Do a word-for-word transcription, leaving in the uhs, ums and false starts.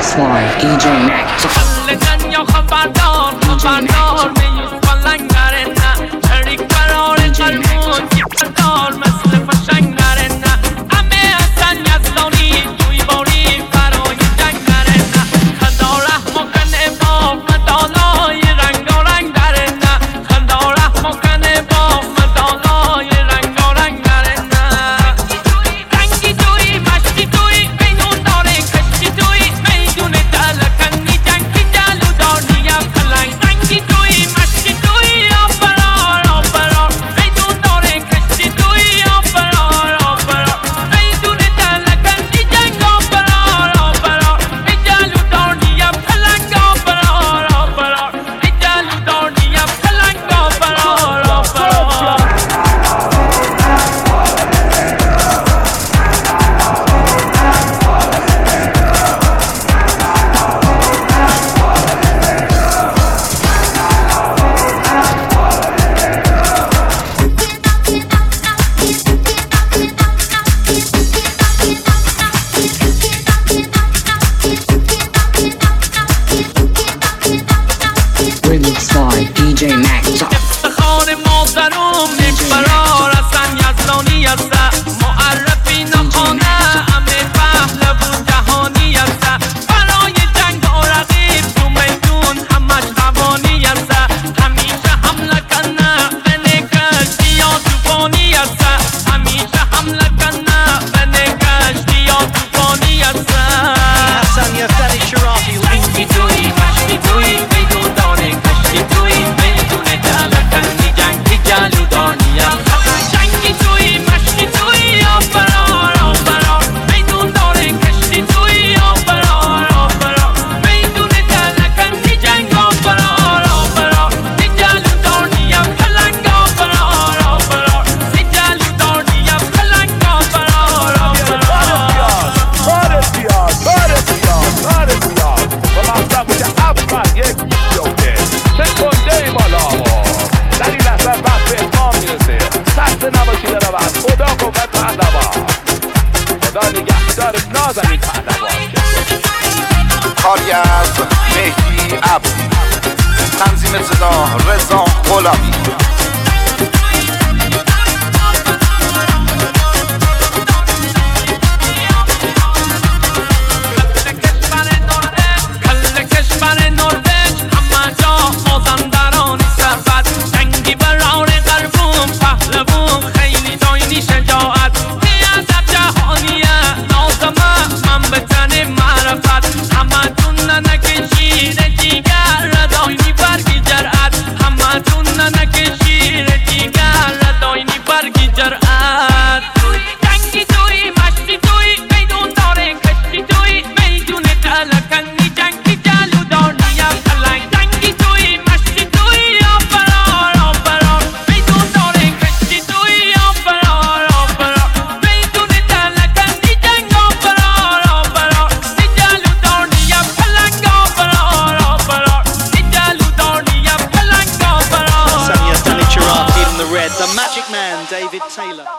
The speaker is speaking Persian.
Remix by دی جی Max. Remix by دی جی Max. افتخار مادرم یک برار اصلا یزدانی است معرفی نخانه امه پهلوان جهانی است برای جنگ و رقیب تو میدون همش روانی است همیشه حمله کنه به نکشتی یا توفانی است همیشه حمله کنه به نکشتی یا توفانی است حسن یزدانی شرافی رنگی توی مشتی توی میدون داره کشتی توی میدون دلکنی جنگی جلو دانیم جنگی توی مشتی توی آفرار آفرار میدون داره کشتی توی آفرار آفرار میدون دلکنی جنگ آفرار آفرار دی جلو دانیم پلنگ آفرار آفرار دی جلو دانیم پلنگ آفرار آفرار بارت بیاد بارت بیاد بارت بیاد و مطلب که اول یک بیفته چه کنده بالا در این لحظه وقت به اتمام میرسه سخت نباشی برود خدا قوت پهلوان خدا نگهدار نازنین پهلوان کاری از مهدی عبدی، تنظیم صدا رضا غلامی. The Magic Man, David Taylor.